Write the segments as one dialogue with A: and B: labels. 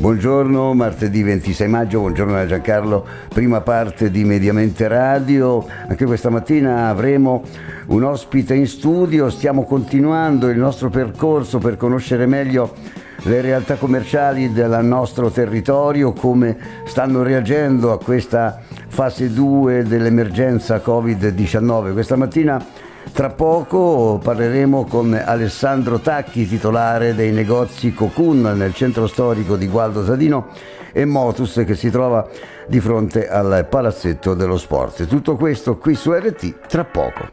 A: Buongiorno, martedì 26 maggio, buongiorno da Giancarlo, prima parte di Mediamente Radio. Anche questa mattina avremo un ospite in studio, stiamo continuando il nostro percorso per conoscere meglio le realtà commerciali del nostro territorio, come stanno reagendo a questa fase 2 dell'emergenza Covid-19. Questa mattina, tra poco, parleremo con Alessandro Tacchi, titolare dei negozi Cocoon nel centro storico di Gualdo Sadino, e Motus, che si trova di fronte al Palazzetto dello Sport. Tutto questo qui su RT tra poco.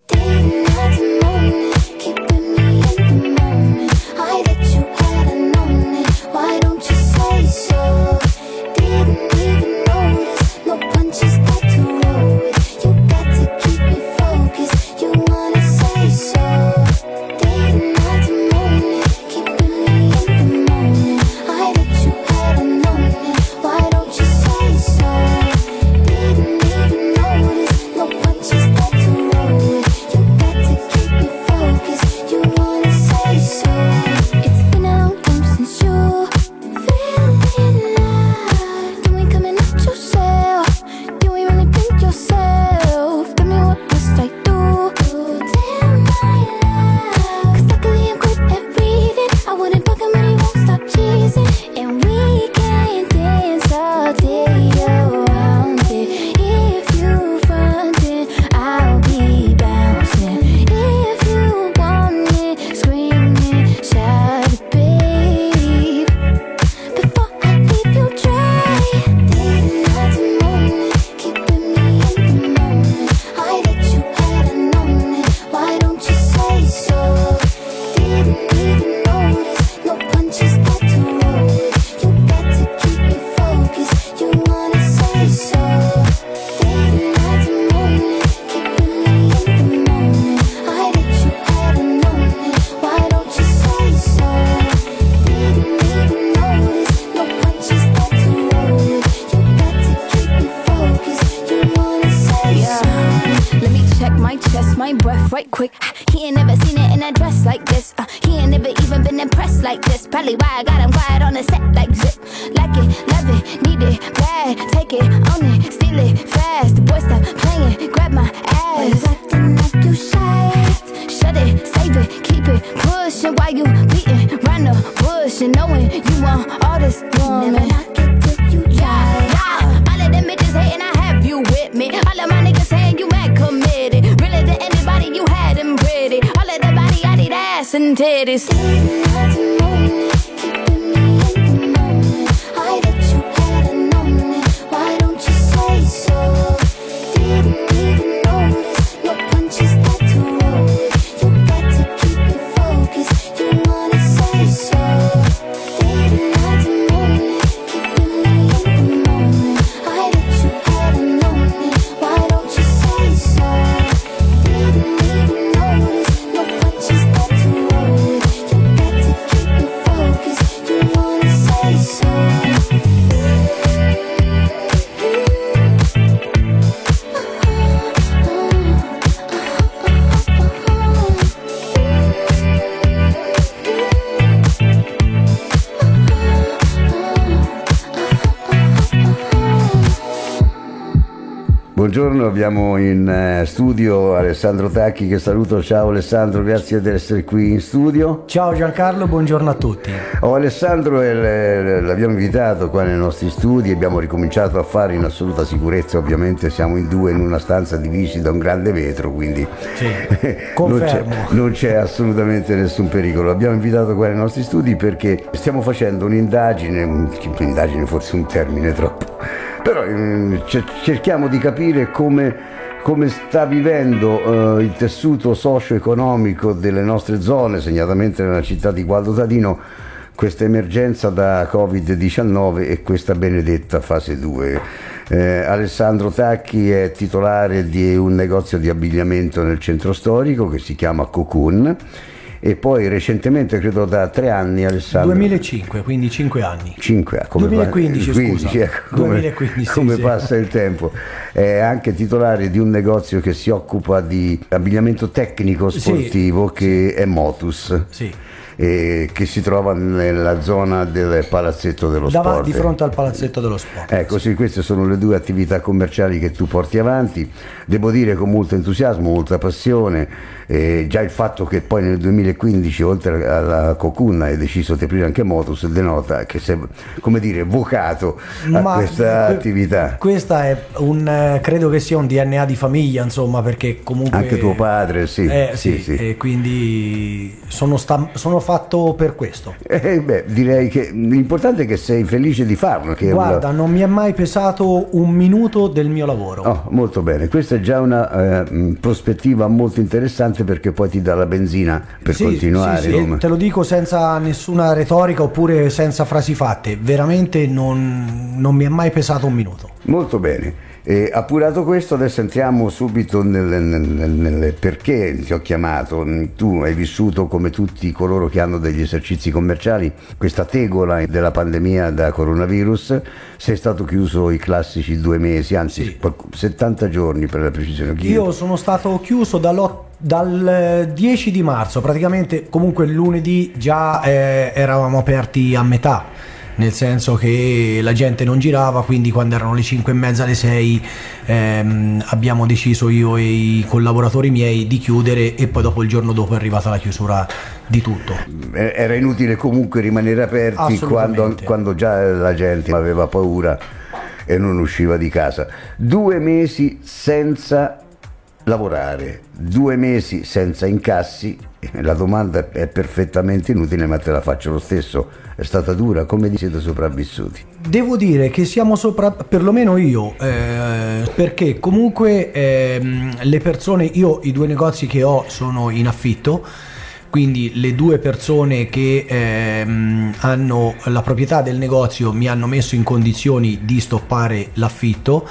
A: Buongiorno, abbiamo in studio Alessandro Tacchi, che saluto. Ciao Alessandro, grazie di essere qui in studio.
B: Ciao Giancarlo, buongiorno a tutti.
A: Alessandro, l'abbiamo invitato qua nei nostri studi, abbiamo ricominciato a fare in assoluta sicurezza, ovviamente siamo in due in una stanza divisi da un grande vetro, quindi
B: sì, confermo.
A: non c'è assolutamente nessun pericolo. L'abbiamo invitato qua nei nostri studi perché stiamo facendo un'indagine forse un termine troppo, però cerchiamo di capire come sta vivendo il tessuto socio-economico delle nostre zone, segnatamente nella città di Gualdo Sadino, questa emergenza da Covid-19 e questa benedetta fase 2. Alessandro Tacchi è titolare di un negozio di abbigliamento nel centro storico che si chiama Cocoon, e poi recentemente, credo da 3 anni, Alessandro.
B: 2005, quindi 5 anni.
A: 2015, scusa. Come passa il tempo. È anche titolare di un negozio che si occupa di abbigliamento tecnico sportivo, che è Motus.
B: Sì.
A: che si trova nella zona del palazzetto dello sport.
B: Di fronte al palazzetto dello sport.
A: Ecco, sì, queste sono le due attività commerciali che tu porti avanti, devo dire con molto entusiasmo, molta passione. Già il fatto che poi nel 2015 oltre alla Cocoon hai deciso di aprire anche Motus denota che sei, come dire, vocato a questa attività.
B: Questa è credo che sia un DNA di famiglia, insomma, perché comunque
A: anche tuo padre, sì.
B: E quindi sono fatto per questo.
A: Direi che l'importante è che sei felice di farlo.
B: Guarda, non mi è mai pesato un minuto del mio lavoro.
A: Oh, molto bene, questa è già una prospettiva molto interessante, perché poi ti dà la benzina per continuare.
B: Sì, te lo dico senza nessuna retorica oppure senza frasi fatte, veramente non mi è mai pesato un minuto.
A: Molto bene. Appurato questo, adesso entriamo subito nel perché ti ho chiamato. Tu hai vissuto, come tutti coloro che hanno degli esercizi commerciali, questa tegola della pandemia da coronavirus. Sei stato chiuso i classici 2 mesi, anzi 70 giorni per la precisione.
B: Io sono stato chiuso dal 10 di marzo, praticamente. Comunque il lunedì già eravamo aperti a metà, nel senso che la gente non girava, quindi quando erano le 5:30, alle 6 abbiamo deciso, io e i collaboratori miei, di chiudere, e poi dopo, il giorno dopo, è arrivata la chiusura di tutto.
A: Era inutile comunque rimanere aperti quando già la gente aveva paura e non usciva di casa. 2 mesi senza lavorare, 2 mesi senza incassi. La domanda è perfettamente inutile, ma te la faccio lo stesso. È stata dura? Come siete sopravvissuti?
B: Devo dire che siamo perlomeno io, perché comunque le persone, io i 2 negozi che ho sono in affitto, quindi le 2 persone che hanno la proprietà del negozio mi hanno messo in condizioni di stoppare l'affitto.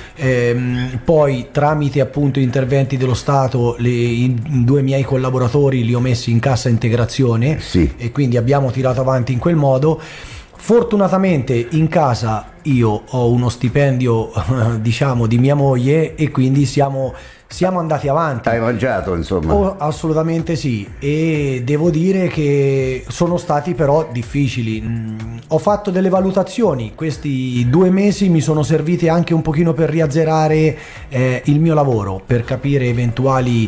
B: Poi tramite appunto interventi dello Stato i 2 miei collaboratori li ho messi in cassa integrazione, e quindi abbiamo tirato avanti in quel modo. Fortunatamente in casa io ho uno stipendio diciamo di mia moglie, e quindi siamo andati avanti.
A: Hai mangiato, insomma?
B: Assolutamente sì, e devo dire che sono stati però difficili. Ho fatto delle valutazioni, questi 2 mesi mi sono serviti anche un pochino per riazzerare il mio lavoro, per capire eventuali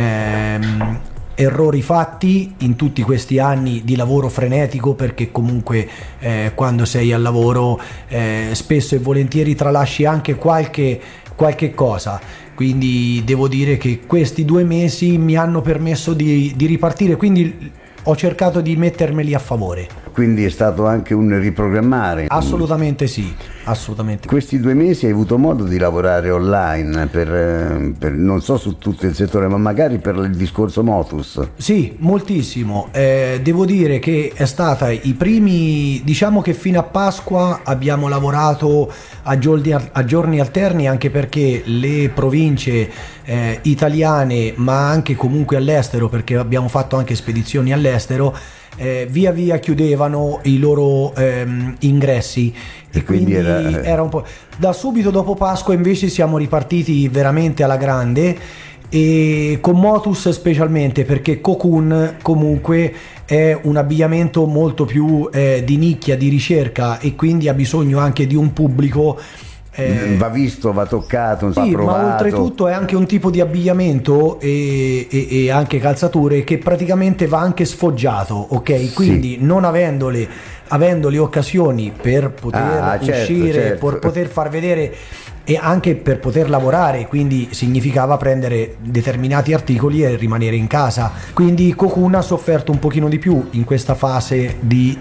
B: errori fatti in tutti questi anni di lavoro frenetico, perché comunque quando sei al lavoro spesso e volentieri tralasci anche qualche cosa. Quindi devo dire che questi 2 mesi mi hanno permesso di ripartire, quindi ho cercato di mettermeli a favore.
A: Quindi è stato anche un riprogrammare?
B: Assolutamente sì, assolutamente.
A: Questi 2 mesi hai avuto modo di lavorare online per non so su tutto il settore, ma magari per il discorso Motus?
B: Sì, moltissimo. Devo dire che è stata i primi, diciamo che fino a Pasqua abbiamo lavorato a giorni alterni, anche perché le province italiane, ma anche comunque all'estero, perché abbiamo fatto anche spedizioni all'estero, via via chiudevano i loro ingressi, e quindi era un po'. Da subito dopo Pasqua invece siamo ripartiti veramente alla grande, e con Motus specialmente, perché Cocoon comunque è un abbigliamento molto più di nicchia, di ricerca, e quindi ha bisogno anche di un pubblico.
A: Va visto, va toccato, va provato.
B: Ma oltretutto è anche un tipo di abbigliamento e anche calzature che praticamente va anche sfoggiato, ok? Quindi non avendole occasioni per poter uscire,
A: certo.
B: per poter far vedere e anche per poter lavorare, quindi significava prendere determinati articoli e rimanere in casa. Quindi Cocoon ha sofferto un pochino di più in questa fase di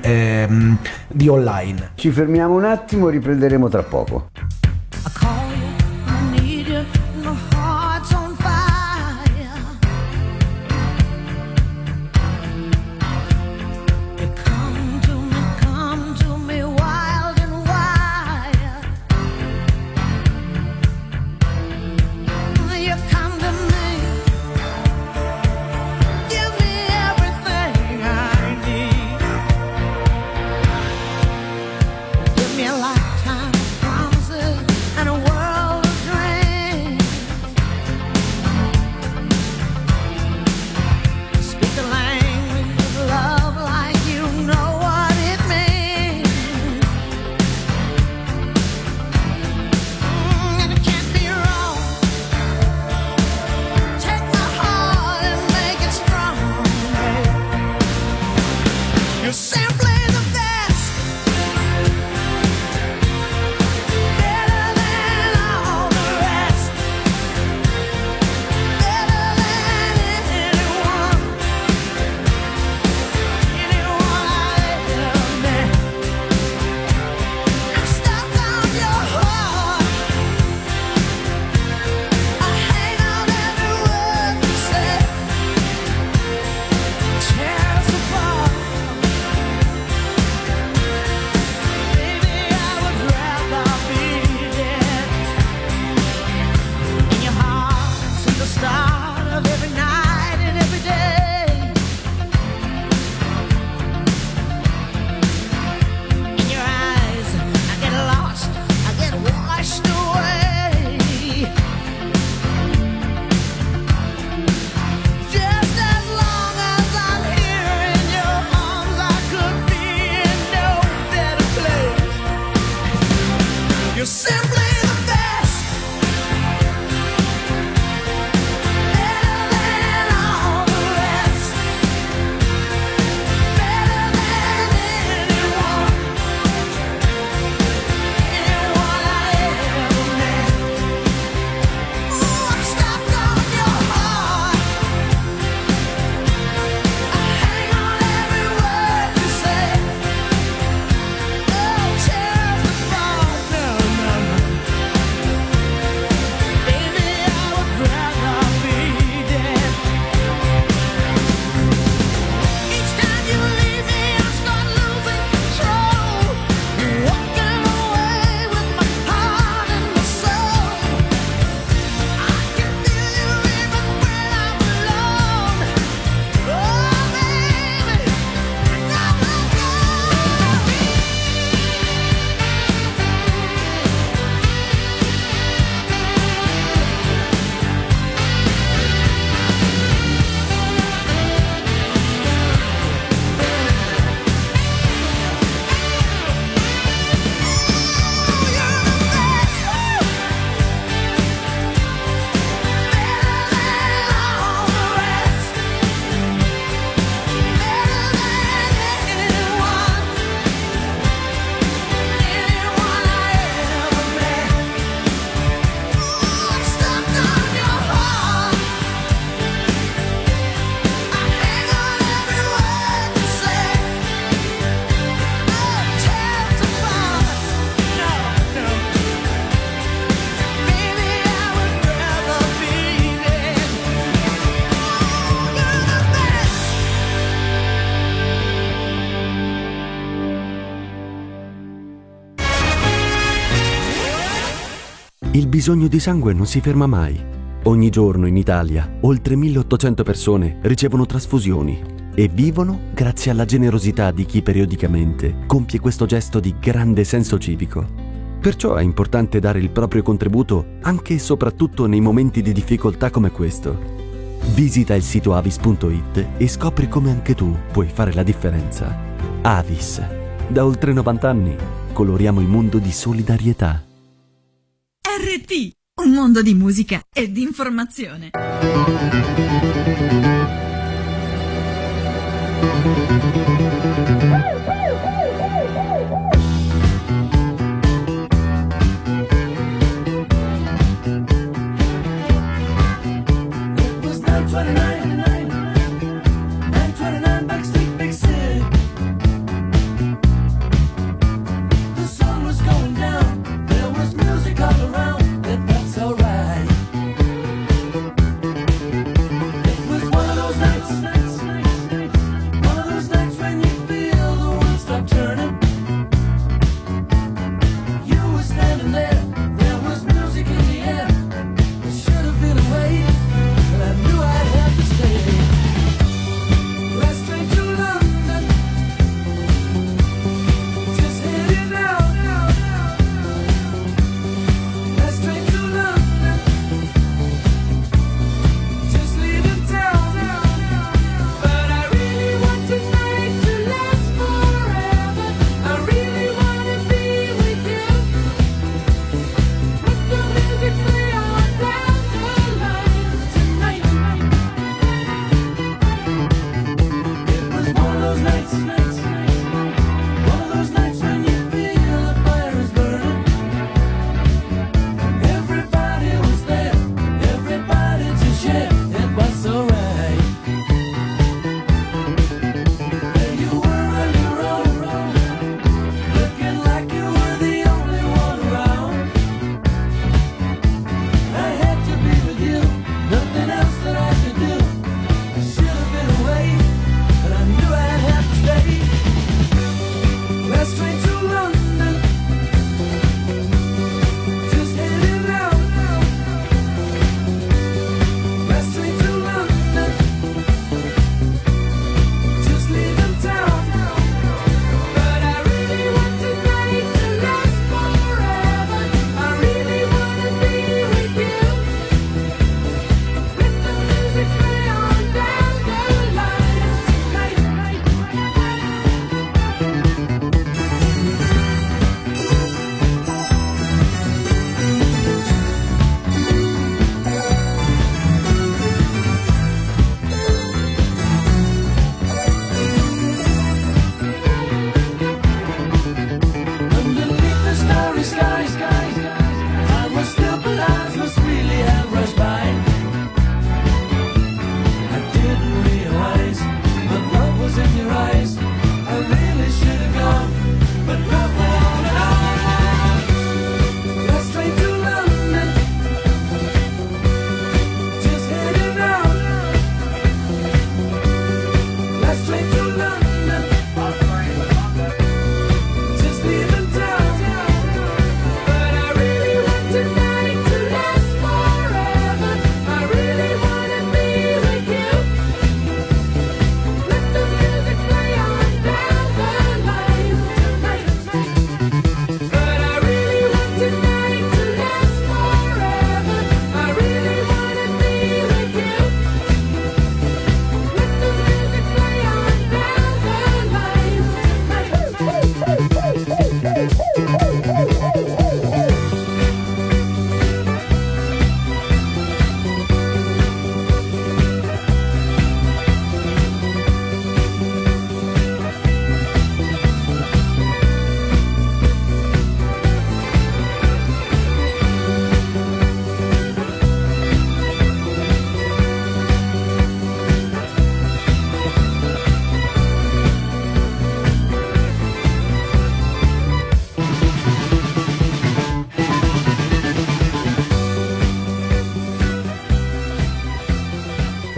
B: online.
A: Ci fermiamo un attimo e riprenderemo tra poco.
C: Speak the language of love. Il bisogno di sangue non si ferma mai. Ogni giorno in Italia oltre 1800 persone ricevono trasfusioni e vivono grazie alla generosità di chi periodicamente compie questo gesto di grande senso civico. Perciò è importante dare il proprio contributo anche e soprattutto nei momenti di difficoltà come questo. Visita il sito avis.it e scopri come anche tu puoi fare la differenza. Avis. Da oltre 90 anni coloriamo il mondo di solidarietà.
D: RT, un mondo di musica e di informazione.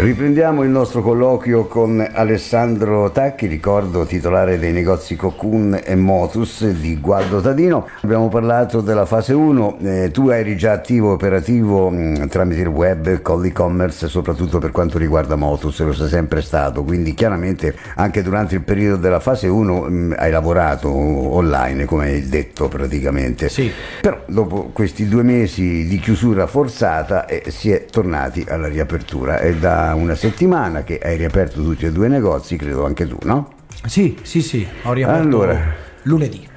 A: Riprendiamo il nostro colloquio con Alessandro Tacchi, ricordo titolare dei negozi Cocoon e Motus di Gualdo Tadino. Abbiamo parlato della fase 1, tu eri già attivo, operativo tramite il web con l'e-commerce, soprattutto per quanto riguarda Motus, lo sei sempre stato, quindi chiaramente anche durante il periodo della fase 1 hai lavorato online, come hai detto praticamente.
B: Sì.
A: Però dopo questi 2 mesi di chiusura forzata si è tornati alla riapertura. È da una settimana che hai riaperto tutti e 2 i negozi, credo anche tu, no?
B: Sì, ho riaperto lunedì.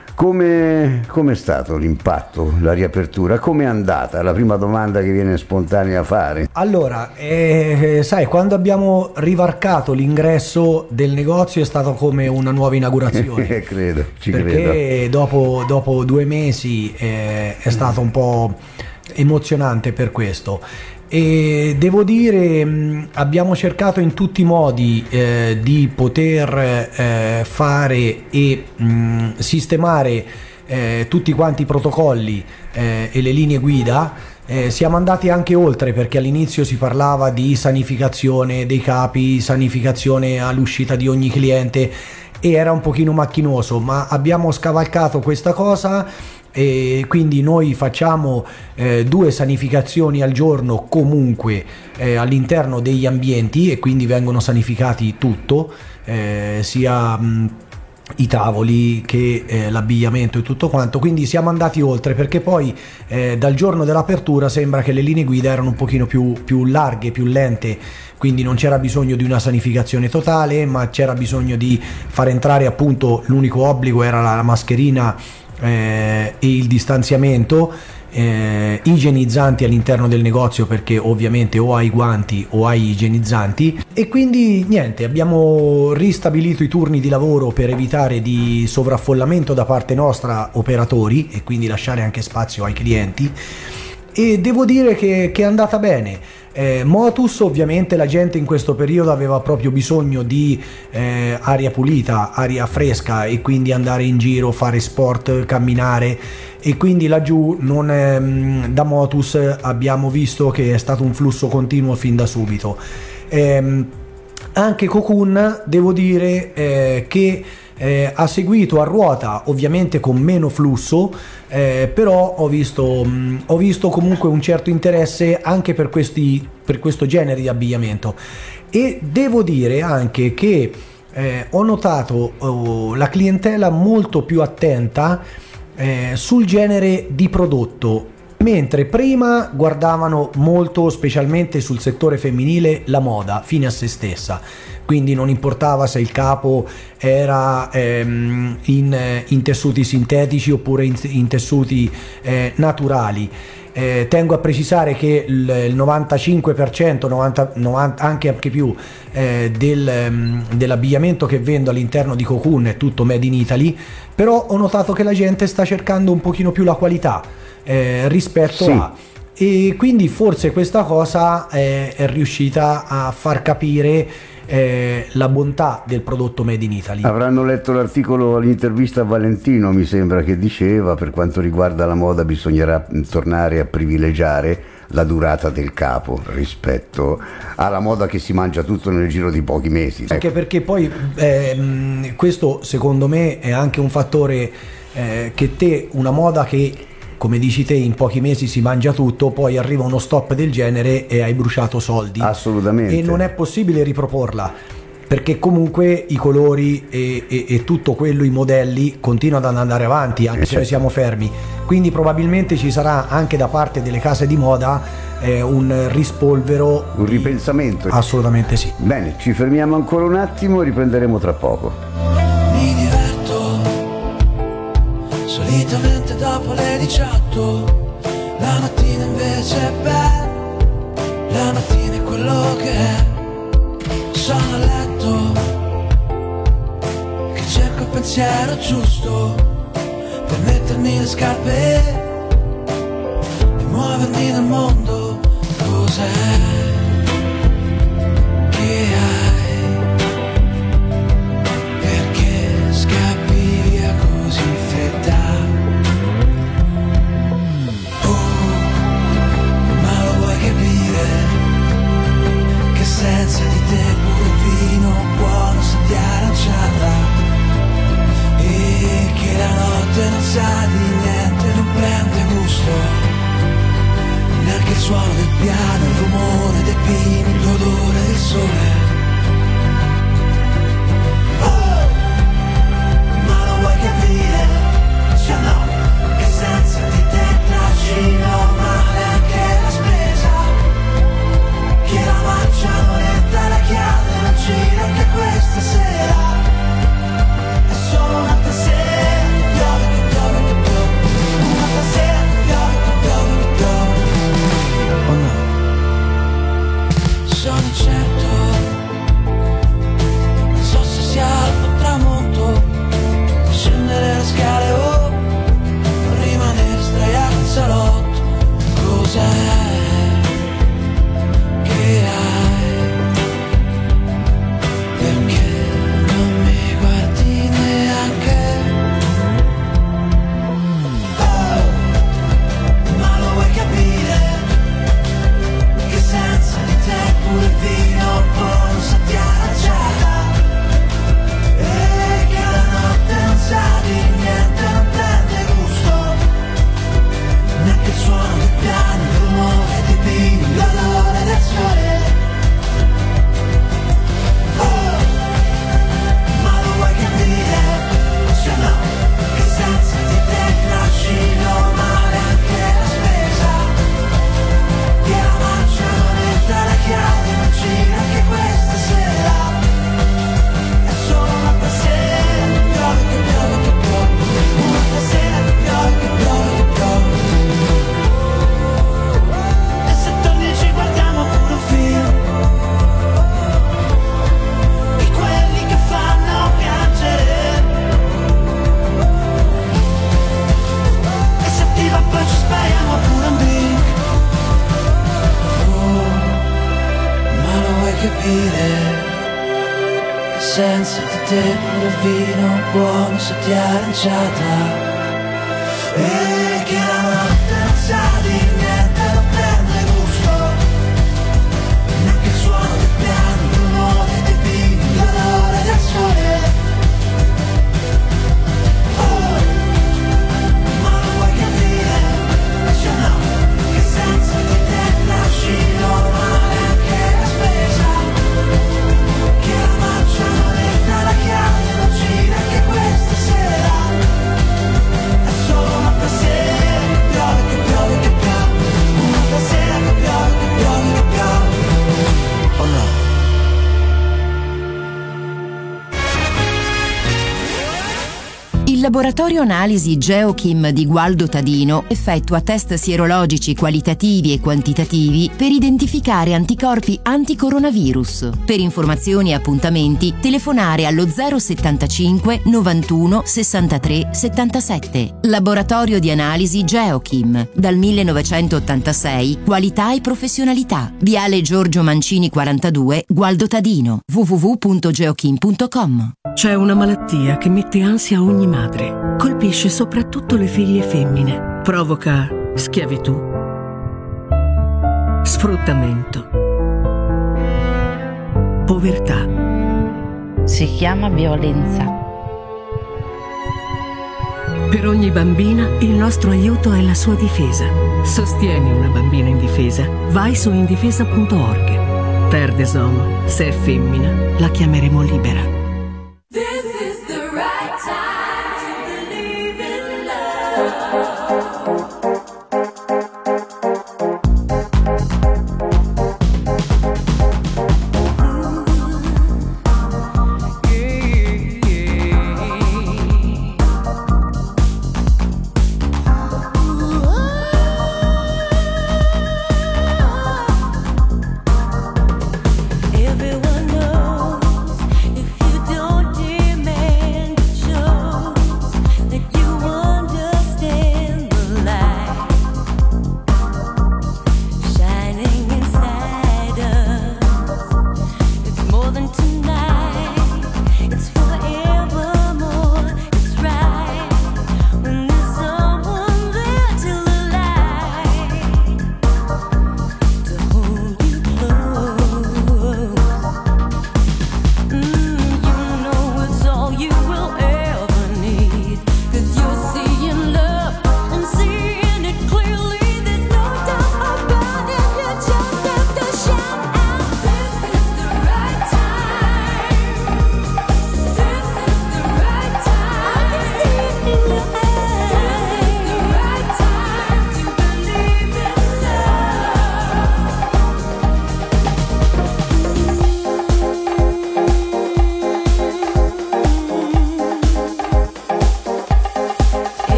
A: Come è stato l'impatto, la riapertura? Come è andata? La prima domanda che viene spontanea a fare.
B: Allora, sai, quando abbiamo rivarcato l'ingresso del negozio è stato come una nuova inaugurazione.
A: Credo,
B: perché dopo 2 mesi è stato un po' emozionante per questo. E devo dire, abbiamo cercato in tutti i modi di poter fare e sistemare tutti quanti i protocolli e le linee guida. Siamo andati anche oltre, perché all'inizio si parlava di sanificazione dei capi, sanificazione all'uscita di ogni cliente, e era un pochino macchinoso, ma abbiamo scavalcato questa cosa. E quindi noi facciamo 2 sanificazioni al giorno comunque all'interno degli ambienti, e quindi vengono sanificati tutto, sia i tavoli che l'abbigliamento e tutto quanto. Quindi siamo andati oltre, perché poi dal giorno dell'apertura sembra che le linee guida erano un pochino più larghe, più lente, quindi non c'era bisogno di una sanificazione totale, ma c'era bisogno di far entrare, appunto, l'unico obbligo era la mascherina e il distanziamento, igienizzanti all'interno del negozio, perché ovviamente o hai guanti o hai igienizzanti. E quindi niente, abbiamo ristabilito i turni di lavoro per evitare di sovraffollamento da parte nostra operatori, e quindi lasciare anche spazio ai clienti, e devo dire che è andata bene. Motus, ovviamente la gente in questo periodo aveva proprio bisogno di aria pulita, aria fresca, e quindi andare in giro, fare sport, camminare, e quindi laggiù da Motus abbiamo visto che è stato un flusso continuo fin da subito. Anche Cocoon, devo dire che ha seguito a ruota, ovviamente con meno flusso, però ho visto comunque un certo interesse anche per questo genere di abbigliamento. E devo dire anche che ho notato la clientela molto più attenta sul genere di prodotto, mentre prima guardavano molto, specialmente sul settore femminile, la moda fine a se stessa, quindi non importava se il capo era in tessuti sintetici oppure in tessuti naturali. Tengo a precisare che il 95%, 90, anche più dell'abbigliamento che vendo all'interno di Cocoon è tutto made in Italy, però ho notato che la gente sta cercando un pochino più la qualità rispetto a... E quindi forse questa cosa è riuscita a far capire la bontà del prodotto made in Italy.
A: Avranno letto l'articolo, l'intervista a Valentino, mi sembra, che diceva: per quanto riguarda la moda bisognerà tornare a privilegiare la durata del capo rispetto alla moda che si mangia tutto nel giro di pochi mesi.
B: Anche perché poi questo secondo me è anche un fattore che una moda che, come dici te, in pochi mesi si mangia tutto, poi arriva uno stop del genere e hai bruciato soldi.
A: Assolutamente.
B: E non è possibile riproporla, perché comunque i colori e tutto quello, i modelli continuano ad andare avanti anche se noi siamo fermi. Quindi probabilmente ci sarà anche da parte delle case di moda un rispolvero,
A: un ripensamento.
B: Assolutamente sì.
A: Bene, ci fermiamo ancora un attimo e riprenderemo tra poco.
E: Mi diverto solitamente dopo le 18, la mattina invece è bella, la mattina è quello che è. Sono a letto che cerco il pensiero giusto per mettermi le scarpe e muovermi nel mondo. Cos'è che hai? Perché scappi via così in fretta? Ma lo vuoi capire che sei suono del piano, il rumore dei pini, l'odore del sole. Oh, ma lo vuoi capire? Cioè no, che senza di te trascino male anche la spesa. Che la marcia non entra, la chiave non gira anche questa sera. È solo una sera, piove, che piove, che piove. Una sera, piove, che piove, che piove. Oh no, sono certo, non so se sia alba o tramonto, scendere le scale o rimanere sdraiato in salotto. Cos'è che hai? Perché non mi guardi neanche? Oh, ma lo vuoi capire? Che senza di te pure il vino buono sa di aranciata. E che la notte non sa di niente, non prende gusto. Neanche il suono del piano, il rumore dei pini, l'odore del sole. Oh, ma lo vuoi capire? Se no, che senza di te trascino male anche la spesa. Che la marcia non entra, la chiave non gira anche questa sera. È solo una sera, piove, che piove, che piove. Una sera, che piove, che piove, che piove. E se torni ci guardiamo pure un film di quelli che fanno piangere. E se ti va poi ci spariamo pure un drink. Oh, ma lo vuoi capire? Che senza di te pure il vino buono sa di aranciata. E che la notte non sa di niente, non prende gusto. Neanche il suono del piano, il rumore dei pini, l'odore del sole. Oh, ma lo vuoi capire? Se no, che senza di te trascino male anche la spesa. Che la marcia non entra, la chiave non gira anche questa sera. È solo una sera, che piove, che piove, che piove. Una sera, che piove, che piove, che piove. Oh no.
F: Il laboratorio analisi Geochim di Gualdo Tadino effettua test sierologici qualitativi e quantitativi per identificare anticorpi anticoronavirus. Per informazioni e appuntamenti telefonare allo 075 91 63 77. Laboratorio di analisi Geochim, dal 1986, qualità e professionalità. Viale Giorgio Mancini 42, Gualdo Tadino. www.geochim.com.
G: C'è una malattia che mette ansia a ogni madre. Colpisce soprattutto le figlie femmine. Provoca schiavitù, sfruttamento, povertà.
H: Si chiama violenza.
G: Per ogni bambina il nostro aiuto è la sua difesa. Sostieni una bambina indifesa. Vai su indifesa.org. Terre des Hommes, se è femmina, la chiameremo libera.
I: Everyone knows if you don't demand, it shows that you understand.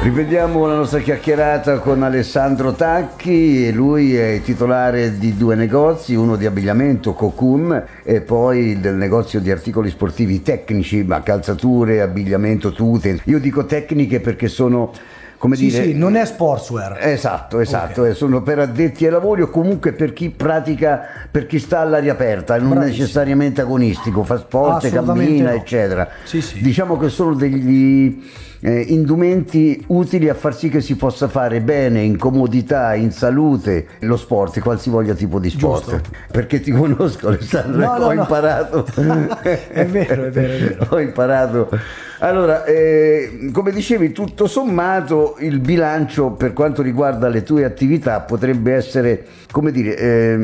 A: Ripetiamo la nostra chiacchierata con Alessandro Tacchi, e lui è titolare di 2 negozi, uno di abbigliamento, Cocoon, e poi del negozio di articoli sportivi tecnici, ma calzature, abbigliamento, tute. Io dico tecniche perché sono, come dire...
B: Sì, non è sportswear.
A: Esatto,
B: Okay.
A: sono per addetti ai lavori o comunque per chi pratica, per chi sta all'aria aperta, non
B: Bravissimo.
A: necessariamente agonistico, fa sport,
B: Assolutamente
A: cammina,
B: no.
A: eccetera.
B: Sì.
A: Diciamo che sono degli indumenti utili a far sì che si possa fare bene, in comodità, in salute, lo sport, qualsivoglia tipo di sport.
B: Giusto.
A: Perché ti conosco, Alessandro,
B: No,
A: ho
B: no.
A: imparato.
B: È vero.
A: Ho imparato. Allora, come dicevi, tutto sommato il bilancio per quanto riguarda le tue attività potrebbe essere, come dire,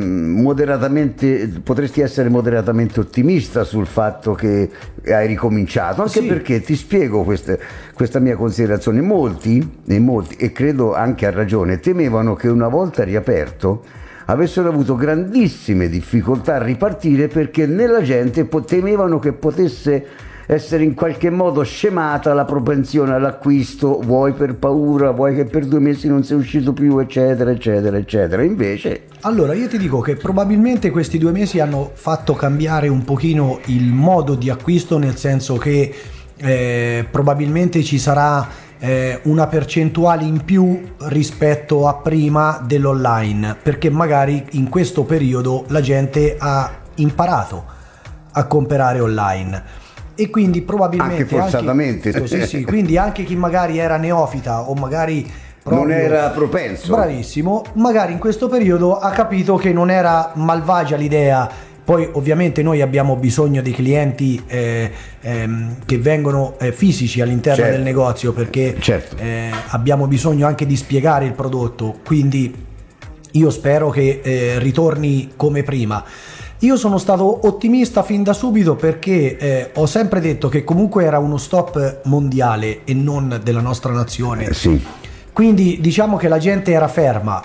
A: potresti essere moderatamente ottimista sul fatto che hai ricominciato, anche
B: Sì.
A: perché ti spiego questa mia considerazione. Molti, e credo anche a ragione, temevano che una volta riaperto avessero avuto grandissime difficoltà a ripartire, perché nella gente temevano che potesse essere in qualche modo scemata la propensione all'acquisto, vuoi per paura, vuoi che per 2 mesi non sei uscito più, eccetera. Invece
B: Allora, io ti dico che probabilmente questi 2 mesi hanno fatto cambiare un pochino il modo di acquisto, nel senso che probabilmente ci sarà una percentuale in più rispetto a prima dell'online, perché magari in questo periodo la gente ha imparato a comprare online. E quindi probabilmente
A: anche forzatamente.
B: Sì, quindi anche chi magari era neofita o magari proprio
A: non era propenso.
B: Bravissimo, magari in questo periodo ha capito che non era malvagia l'idea. Poi ovviamente noi abbiamo bisogno di clienti che vengono fisici all'interno
A: Certo.
B: del negozio, perché
A: Certo.
B: abbiamo bisogno anche di spiegare il prodotto, quindi io spero che ritorni come prima. Io sono stato ottimista fin da subito, perché ho sempre detto che comunque era uno stop mondiale e non della nostra nazione.
A: Sì.
B: Quindi diciamo che la gente era ferma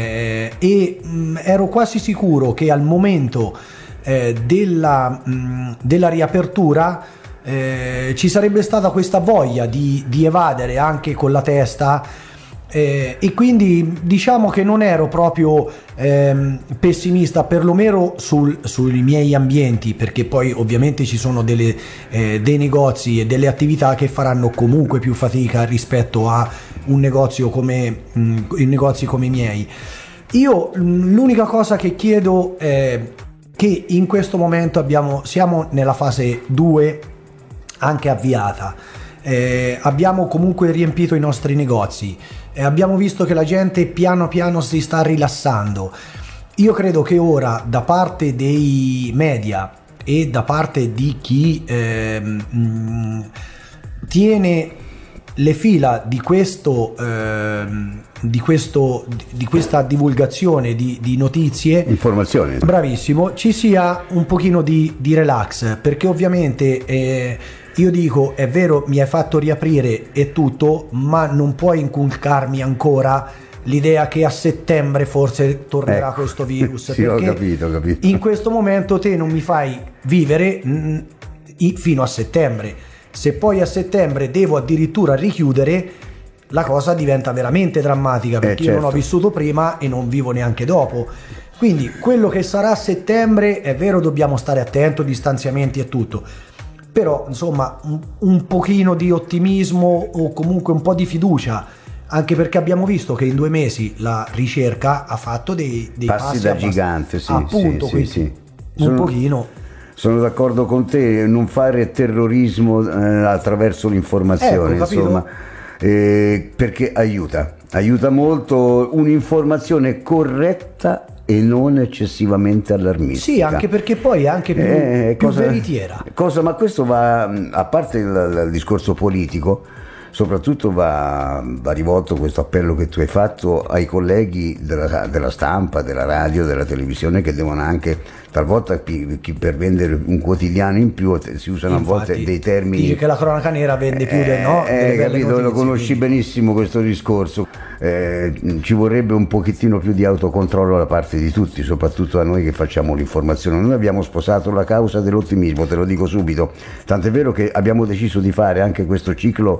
B: e ero quasi sicuro che al momento della riapertura ci sarebbe stata questa voglia di evadere anche con la testa. E quindi diciamo che non ero proprio pessimista, perlomeno sui miei ambienti, perché poi ovviamente ci sono dei negozi e delle attività che faranno comunque più fatica rispetto a un negozio come i negozi come i miei. Io l'unica cosa che chiedo è che in questo momento siamo nella fase 2 anche avviata. Abbiamo comunque riempito i nostri negozi, abbiamo visto che la gente piano piano si sta rilassando. Io credo che ora, da parte dei media e da parte di chi tiene le fila di questa divulgazione di notizie,
A: Informazione.
B: bravissimo, ci sia un pochino di relax, perché ovviamente io dico, è vero, mi hai fatto riaprire e tutto, ma non puoi inculcarmi ancora l'idea che a settembre forse tornerà
A: Ecco.
B: questo virus.
A: Sì, ho
B: perché
A: capito.
B: in questo momento te non mi fai vivere fino a settembre. Se poi a settembre devo addirittura richiudere, la cosa diventa veramente drammatica, perché io non ho
A: certo.
B: vissuto prima e non vivo neanche dopo. Quindi quello che sarà a settembre, è vero, dobbiamo stare attenti, distanziamenti e tutto, però insomma un pochino di ottimismo o comunque un po' di fiducia, anche perché abbiamo visto che in 2 mesi la ricerca ha fatto dei passi
A: da gigante, sì,
B: appunto,
A: sì,
B: quindi
A: sì.
B: un pochino.
A: Sono d'accordo con te, non fare terrorismo attraverso l'informazione,
B: Ecco, capito?
A: insomma, perché aiuta molto un'informazione corretta e non eccessivamente allarmistica.
B: Sì, anche perché poi è anche più veritiera.
A: Ma questo va, a parte il discorso politico, soprattutto va rivolto questo appello che tu hai fatto ai colleghi della stampa, della radio, della televisione, che devono anche, talvolta chi per vendere un quotidiano in più si usano a volte dei termini.
B: Dice che la cronaca nera vende più delle belle
A: capito,
B: notizie,
A: lo conosci
B: quindi.
A: benissimo questo discorso. Ci vorrebbe un pochettino più di autocontrollo da parte di tutti, soprattutto a noi che facciamo l'informazione. Noi abbiamo sposato la causa dell'ottimismo, te lo dico subito, tant'è vero che abbiamo deciso di fare anche questo ciclo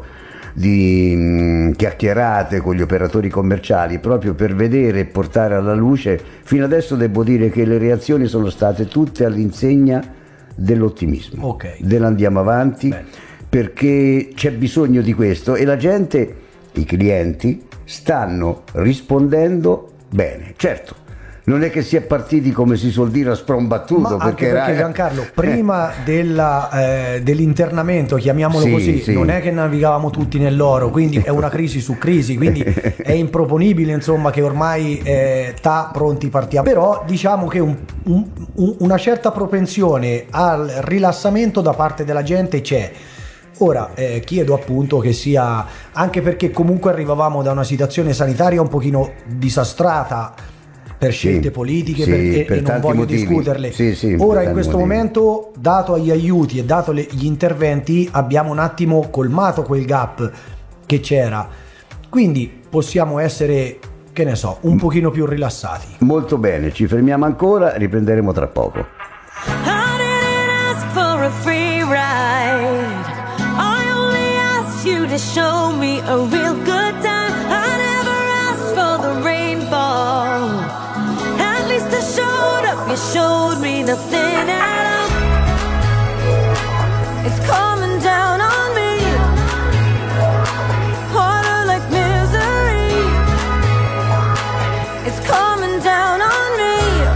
A: di chiacchierate con gli operatori commerciali proprio per vedere e portare alla luce. Fino adesso devo dire che le reazioni sono state tutte all'insegna dell'ottimismo, dell'andiamo avanti.
B: Bene.
A: Perché c'è bisogno di questo e la gente, i clienti, stanno rispondendo bene. Certo, non è che si è partiti, come si suol dire, a sprombattuto,
B: perché Giancarlo, prima dell'internamento, chiamiamolo così, non è che navigavamo tutti nell'oro, quindi è una crisi su crisi, quindi è improponibile insomma che ormai pronti partiamo. Però diciamo che una certa propensione al rilassamento da parte della gente c'è. Ora chiedo appunto che sia, anche perché comunque arrivavamo da una situazione sanitaria un pochino disastrata per scelte politiche e non voglio discuterle. Ora in questo momento, dato agli aiuti e dato gli interventi, abbiamo un attimo colmato quel gap che c'era, quindi possiamo essere, che ne so, un pochino più rilassati.
A: Molto bene, ci fermiamo ancora, riprenderemo tra poco.
I: You to show me a real good time. I never asked for the rainfall. At least I showed up. You showed me nothing at all. It's coming down on me, harder like misery. It's coming down on me.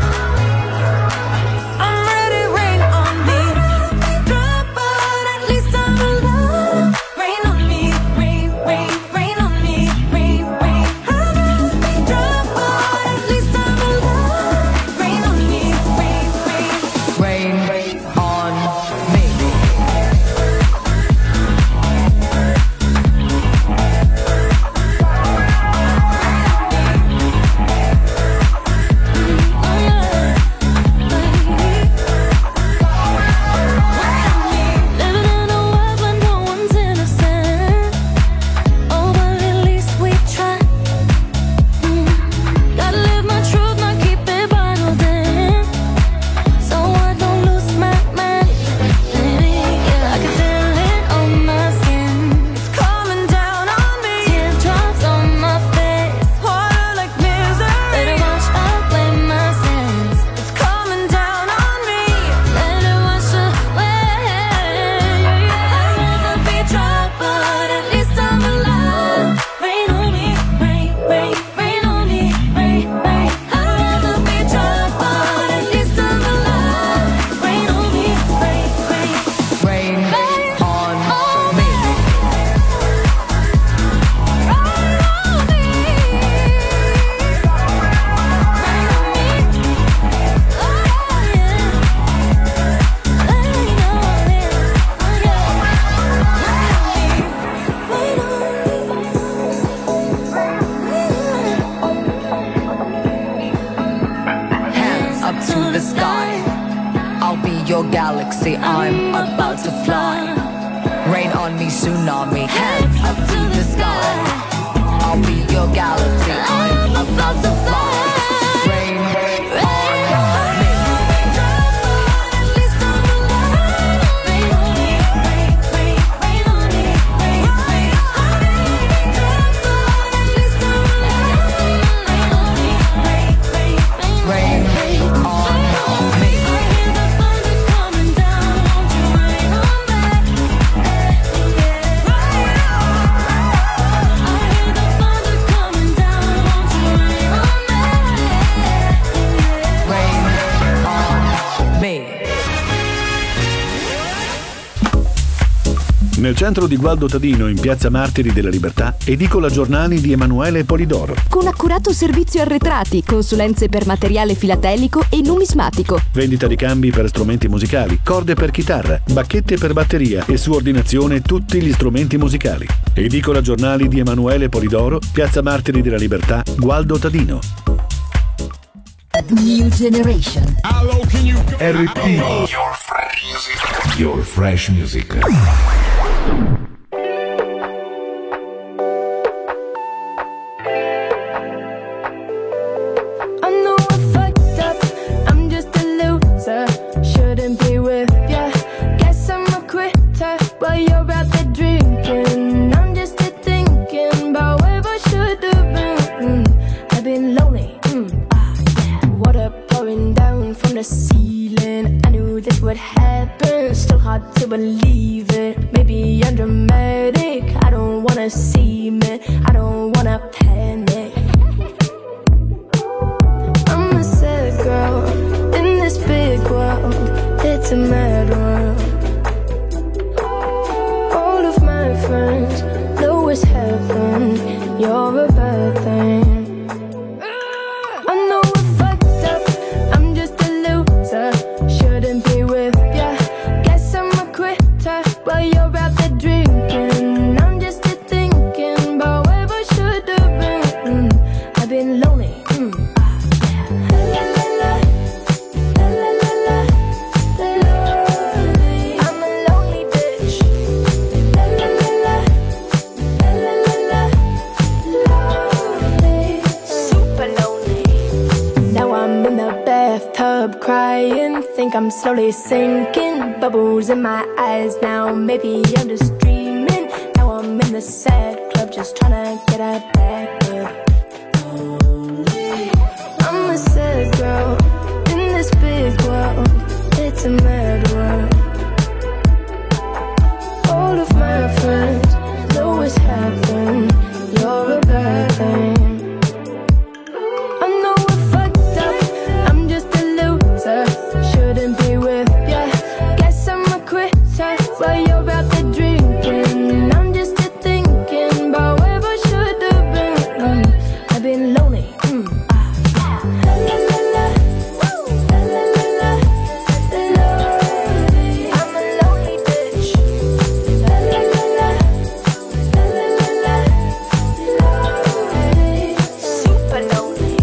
I: I'm ready, rain on me. Drop, but at least I'm alive. Rain on me, rain, rain, rain on me, rain, rain. I'd rather be drunk, but at least I'm alive. Rain on me, rain, rain.
J: Rain on me.
I: Living in a world where no one's innocent. Oh, but at least we try. Gotta live my truth, not keep it bottled in, so I don't lose my mind. Baby, yeah, I can feel it on my skin. It's coming down on me. Teardrops on my face, harder like misery. Let it wash away my sins. It's coming down on me. Let it wash away. I'd rather be drunk, but at least I'm alive. Rain on me, rain, rain, rain on me, rain, rain. I'd rather be drunk, but at least I'm alive. Rain on me, rain, rain.
J: Rain on me. Hands up to the sky. I'll be your galaxy. I'm about to fly. Rain on me, tsunami. Hands up to the sky. I'll be your galaxy. I'm about to fly. Rain on me. Rain on me. Rain on me.
K: Nel centro di Gualdo Tadino, in piazza Martiri della Libertà, edicola giornali di Emanuele Polidoro.
L: Con accurato servizio arretrati, consulenze per materiale filatelico e numismatico.
K: Vendita di cambi per strumenti musicali, corde per chitarra, bacchette per batteria e su ordinazione tutti gli strumenti musicali. Edicola giornali di Emanuele Polidoro, piazza Martiri della Libertà, Gualdo Tadino.
F: New Generation.
K: RT.
M: Your fresh music.
I: I know I fucked up, I'm just a loser. Shouldn't be with ya. Guess I'm a quitter while you're out there drinking. I'm just a to believe it. Maybe I'm dramatic, I don't wanna see me, I don't wanna panic. I'm a sad girl in this big world, it's a mad world. All of my friends know it's heaven, you're a bad thing. I know we're fucked up, I'm just a loser, shouldn't be with ya. Guess I'm a quitter while you're out there drinking. I'm just a thinking about where I should have been. I've been lonely. Crying, think I'm slowly sinking, bubbles in my eyes now, maybe I'm just dreaming. Now I'm in the sad club, just trying to get out back up. I'm a sad girl in this big world, it's a mad world. All of my friends know it's happened, you're a bad thing. Shouldn't be with ya. Guess I'm a quitter while you're out there drinking. I'm just a thinking about where I should have been. I've been lonely. I'm a lonely bitch. Super lonely.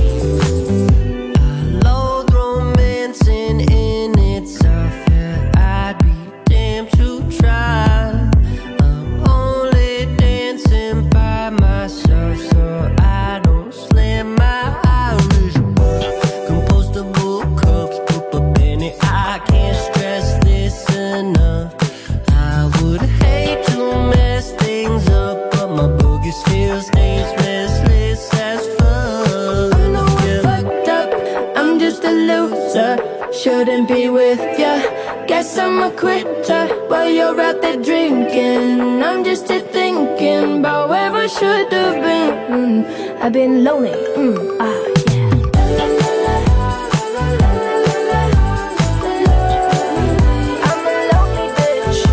E: Loathe romancing in itself, yeah, I'd be damned to try. I'm only dancing by myself, so I don't slam my Irish bar. Compostable cups, put a penny, I can't stress this enough. I would hate to mess things up, but my boogie still stays restless as fuck.
I: I know I'm fucked up, I'm just a loser, shouldn't be with ya. Guess I'm a quitter while you're out there drinking. I'm just a thinking about where I should have been. I've been lonely. I'm a lonely bitch.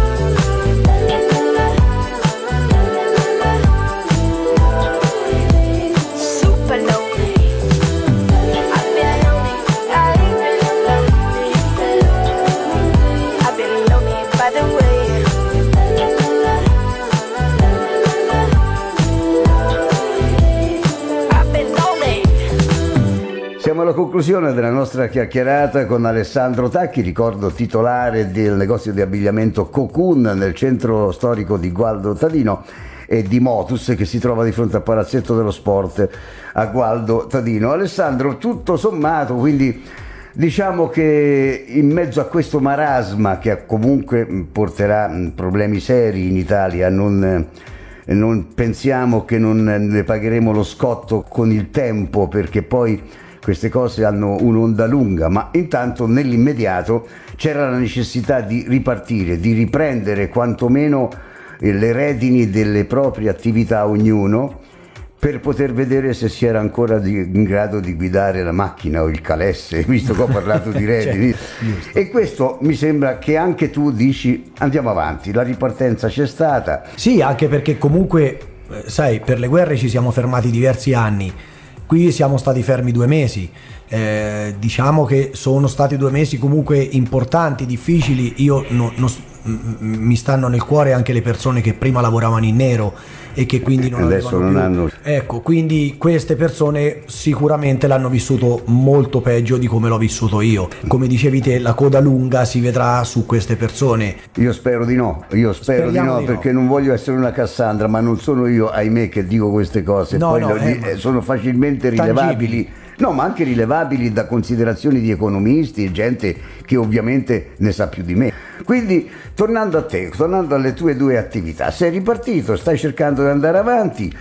I: Super lonely. I've been lonely. I've been lonely by the way. I've been lonely.
A: Siamo alla conclusione della nostra chiacchierata con Alessandro Tacchi, ricordo titolare del negozio di abbigliamento Cocoon nel centro storico di Gualdo Tadino, e di Motus, che si trova di fronte al Palazzetto dello Sport a Gualdo Tadino. Alessandro, tutto sommato, quindi diciamo che in mezzo a questo marasma che comunque porterà problemi seri in Italia, non pensiamo che non ne pagheremo lo scotto con il tempo, perché poi queste cose hanno un'onda lunga, ma intanto nell'immediato c'era la necessità di ripartire, di riprendere quantomeno le redini delle proprie attività ognuno, per poter vedere se si era ancora in grado di guidare la macchina o il calesse, visto che ho parlato di redini. E questo mi sembra che anche tu dici andiamo avanti, la ripartenza c'è stata.
B: Sì, anche perché comunque, sai, per le guerre ci siamo fermati diversi anni, qui siamo stati fermi 2 mesi. Diciamo che sono stati 2 mesi comunque importanti, difficili. Io mi stanno nel cuore anche le persone che prima lavoravano in nero e che quindi non
A: adesso non
B: più.
A: hanno.
B: Ecco, quindi queste persone sicuramente l'hanno vissuto molto peggio di come l'ho vissuto io. Come dicevi te, la coda lunga si vedrà su queste persone.
A: Io spero di no,
B: Speriamo di no.
A: perché non voglio essere una Cassandra, ma non sono io, ahimè, che dico queste cose.
B: No,
A: poi sono facilmente rilevabili. No, ma anche rilevabili da considerazioni di economisti e gente che ovviamente ne sa più di me. Quindi, tornando a te, tornando alle tue 2 attività, sei ripartito, stai cercando di andare avanti,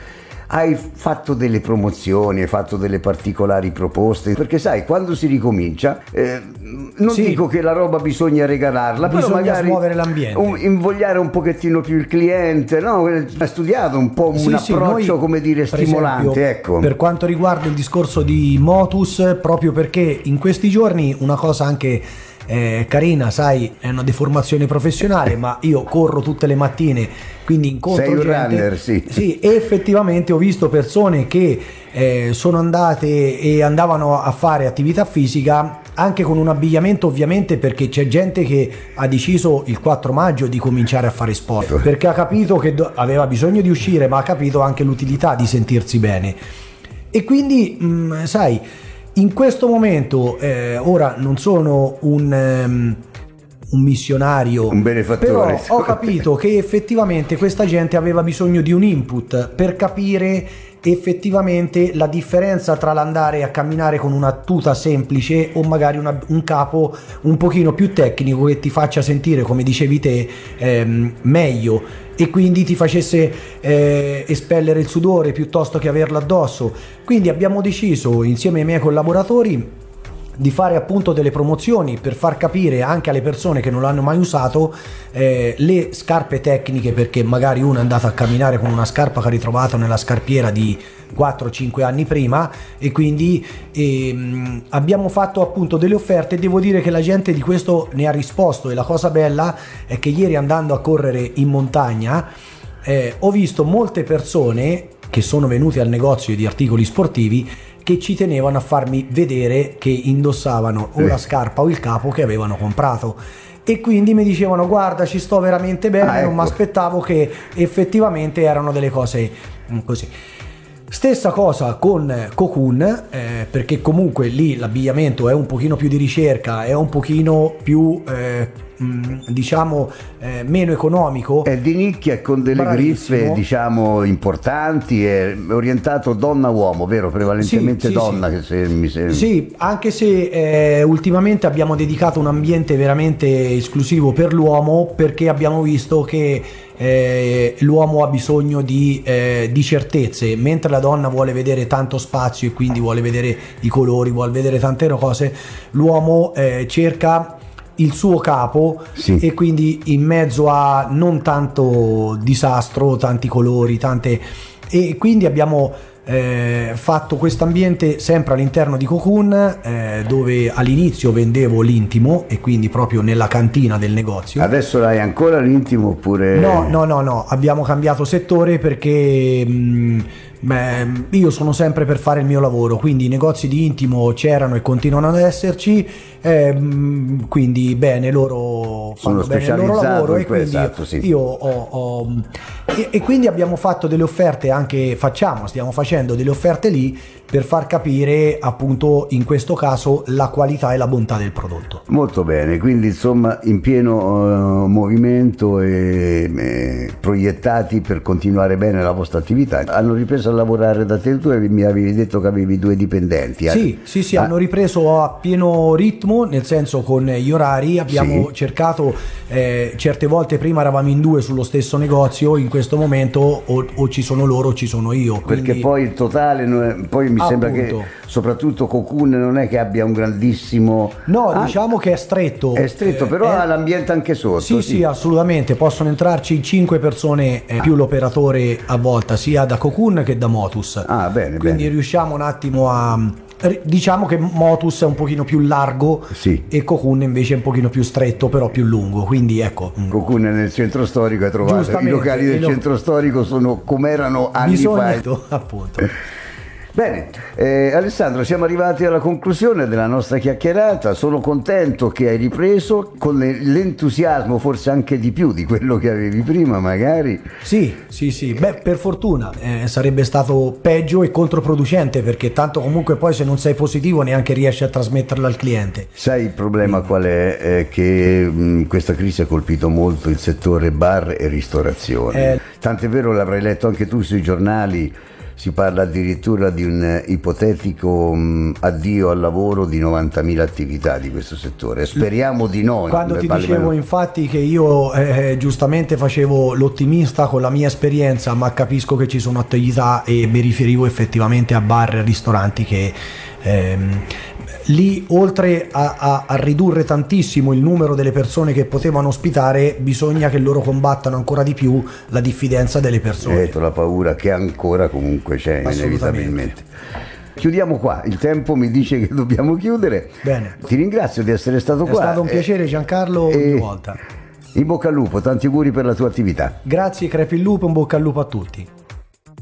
A: hai fatto delle promozioni, hai fatto delle particolari proposte? Perché sai, quando si ricomincia, non dico che la roba bisogna regalarla, però magari
B: smuovere l'ambiente,
A: invogliare un pochettino più il cliente, no? Hai studiato un po' un approccio,
B: noi,
A: come dire, stimolante,
B: esempio,
A: ecco.
B: Per quanto riguarda il discorso di Motus, proprio perché in questi giorni una cosa anche carina, sai, è una deformazione professionale, ma io corro tutte le mattine, quindi incontro
A: Sei un
B: gente,
A: runner, sì.
B: sì, e effettivamente ho visto persone che sono andate e andavano a fare attività fisica anche con un abbigliamento, ovviamente, perché c'è gente che ha deciso il 4 maggio di cominciare a fare sport perché ha capito che aveva bisogno di uscire, ma ha capito anche l'utilità di sentirsi bene, e quindi sai, in questo momento ora non sono un missionario,
A: un benefattore,
B: però ho capito che effettivamente questa gente aveva bisogno di un input per capire effettivamente la differenza tra l'andare a camminare con una tuta semplice o magari un capo un pochino più tecnico che ti faccia sentire, come dicevi te, meglio, e quindi ti facesse espellere il sudore piuttosto che averlo addosso. Quindi abbiamo deciso insieme ai miei collaboratori di fare appunto delle promozioni per far capire anche alle persone che non l'hanno mai usato le scarpe tecniche, perché magari uno è andato a camminare con una scarpa che ha ritrovato nella scarpiera di 4-5 anni prima, e quindi abbiamo fatto appunto delle offerte, e devo dire che la gente di questo ne ha risposto, e la cosa bella è che ieri, andando a correre in montagna, ho visto molte persone che sono venute al negozio di articoli sportivi che ci tenevano a farmi vedere che indossavano o la scarpa o il capo che avevano comprato, e quindi mi dicevano: guarda, ci sto veramente bene, non mi aspettavo, che effettivamente erano delle cose così. Stessa cosa con Cocoon, perché comunque lì l'abbigliamento è un pochino più di ricerca, è un pochino più diciamo meno economico,
A: è di nicchia, con delle griffe diciamo importanti, è orientato donna-uomo, vero? Prevalentemente donna, che se mi sembra.
B: Sì, anche se ultimamente abbiamo dedicato un ambiente veramente esclusivo per l'uomo, perché abbiamo visto che l'uomo ha bisogno di certezze, mentre la donna vuole vedere tanto spazio e quindi vuole vedere i colori, vuole vedere tante cose. L'uomo cerca il suo capo, e quindi in mezzo a non tanto disastro, tanti colori, e quindi abbiamo fatto questo ambiente sempre all'interno di Cocoon, dove all'inizio vendevo l'intimo, e quindi proprio nella cantina del negozio.
A: Adesso hai ancora l'intimo oppure?
B: No, abbiamo cambiato settore perché io sono sempre per fare il mio lavoro, quindi i negozi di intimo c'erano e continuano ad esserci, quindi bene, loro fanno bene il loro lavoro, e quindi io e quindi abbiamo fatto delle offerte, stiamo facendo delle offerte lì per far capire appunto in questo caso la qualità e la bontà del prodotto.
A: Molto bene, quindi insomma in pieno movimento e proiettati per continuare bene la vostra attività. Hanno ripreso a lavorare da te? Tu mi avevi detto che avevi 2 dipendenti.
B: Sì, hanno ripreso a pieno ritmo, nel senso con gli orari. Abbiamo cercato, certe volte prima eravamo in 2 sullo stesso negozio, in questo momento o ci sono loro o ci sono io.
A: Perché poi il totale, poi mi sembra che soprattutto Cocoon non è che abbia un grandissimo...
B: No, diciamo che è stretto.
A: È stretto, però ha l'ambiente anche sotto.
B: Sì, assolutamente, possono entrarci 5 persone più l'operatore a volta, sia da Cocoon che da Motus.
A: Bene,
B: quindi riusciamo un attimo a... Diciamo che Motus è un pochino più largo, e Cocoon invece è un pochino più stretto, però più lungo, quindi ecco.
A: Cocoon è nel centro storico, hai trovato i locali del centro storico sono come erano anni fa.
B: Appunto.
A: Bene, Alessandro, siamo arrivati alla conclusione della nostra chiacchierata. Sono contento che hai ripreso con l'entusiasmo, forse anche di più di quello che avevi prima, magari.
B: Sì. Beh, per fortuna sarebbe stato peggio e controproducente, perché tanto comunque poi se non sei positivo neanche riesci a trasmetterlo al cliente.
A: Sai il problema qual è? Che questa crisi ha colpito molto il settore bar e ristorazione. Tant'è vero, l'avrai letto anche tu sui giornali, si parla addirittura di un ipotetico addio al lavoro di 90.000 attività di questo settore. Speriamo di no.
B: Quando ti dicevo infatti che io giustamente facevo l'ottimista con la mia esperienza, ma capisco che ci sono attività, e mi riferivo effettivamente a bar e ristoranti che lì, oltre a ridurre tantissimo il numero delle persone che potevano ospitare, bisogna che loro combattano ancora di più la diffidenza delle persone.
A: La paura che ancora comunque c'è inevitabilmente. Chiudiamo qua, il tempo mi dice che dobbiamo chiudere.
B: Bene.
A: Ti ringrazio di essere stato qua.
B: È stato un piacere, Giancarlo, ogni volta.
A: In bocca al lupo, tanti auguri per la tua attività.
B: Grazie, crepi il lupo, in bocca al lupo a tutti.